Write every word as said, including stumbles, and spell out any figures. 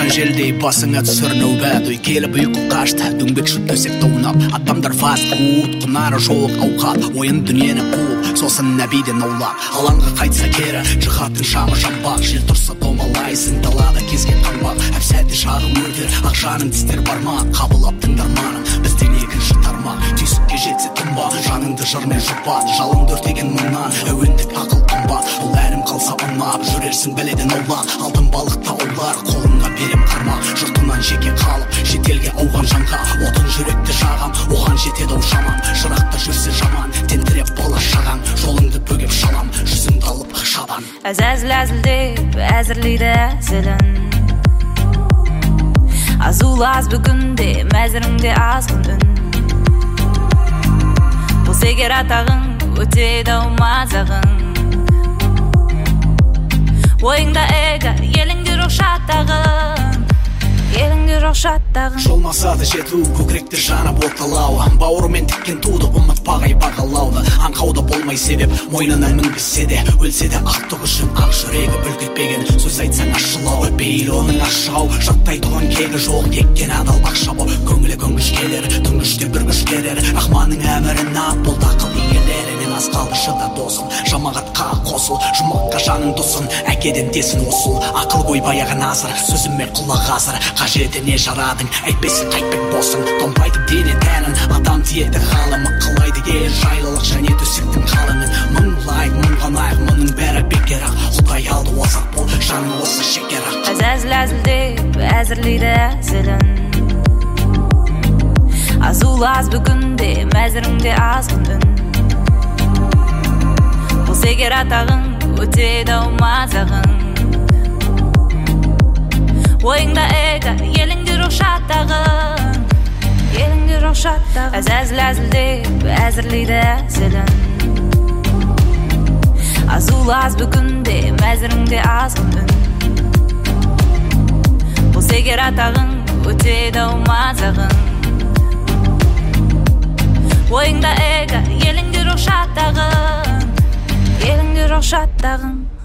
Әжелдей басыңа түсір нәубет, ой келіп ұйқы қашты, дөңбекшіп төсекті ұнап. Адамдар фаст фуд, құнары жоқ ауқат, ойын дүниені қуып, сосын нәбиден аулақ. Алаңға қайтса кері, жығатын шамы жамбақ, жел тұрса домалайсың, далада кезген қанбақ. Әпсәтті шағым өрдер, ақшаның тістер бармақ, қабылап тыңдарманым, бізден екінші тармақ. Түйсікке жетсе тұнба, жаныңды жырмен жұпат, жалын өртеген мұңнан, әуендік ақыл қымбат. Ол әрім қалса ұнап, жүрерсің бәледен аулақ, алтын балықта олар, қолыңа берем қармақ. Жұртынан жеке қалып, шетелге ауған жанға, отын жүректі жағам, оған жетеді ау шамам. Жырақта жүрсе жаман, тентіреп бала шағаң, жолыңды бөгеп шалам, жүзіңді алып шабан. Әзәзіл-әзілдеп әзірлейді әзілін, азулы аз бүгінде мәзіріңде азғын үн. Бұл егер атағың өтеді ау мазағың, ойыңда эго, еліңде рұқшаттағын, еліңде рұқшаттағын. Жолмасады жету, көкіректі жанып оталауы, бауырымен тіккен туды ұмытпағай бағалауды. Аңқауды болмай себеп, мойнына мінбесе де, өлсе де ақтық үшін ақ жүрегі бүлкітпеген. Сөз айтсаң ашылауы, бейл оның ашығау, жаттай тұғын кегі жоқ, еккен адал бақшабы. Көңілі көнгіш келер, түнгіште бір күш келер, рахманның әмірін ап, бұл тақыл иелері. Мен аз қалғышы да досым, жамағатқа қосыл, жұмаққа жаның досын, әкеден десін осыл. Ақыл қой баяғы назыр, сөзіме құлақ азыр, қажетіне жарадың, әйтпесін қайтпек босың. Томпайтып дене тәнін, адам тиеді ғалымы, қылайды ел жайлылық және төсектің қалыңын. Мұңлайық, мұңғанайық, мұның бәрі бекер ақ, Құдай алды осақ бол, жаның осы шекер ақ. Әзәзіл-әзілдеп әзірлейді әзілін, азулы аз бүгінде мәзіріңде азғын үн. Бұл егер атағың өтеді ау мазағың, ойыңда эго, еліңде рұқшаттағын, еліңде рұқшаттағын. Әзәзіл-әзілдеп әзірлейді әзілін, азулы аз бүгінде мәзіріңде азғын үн. Бұл егер атағың өтеді ау мазағың, ойыңда эго, еліңде рұқшаттағын, еліңде рұқшаттағын.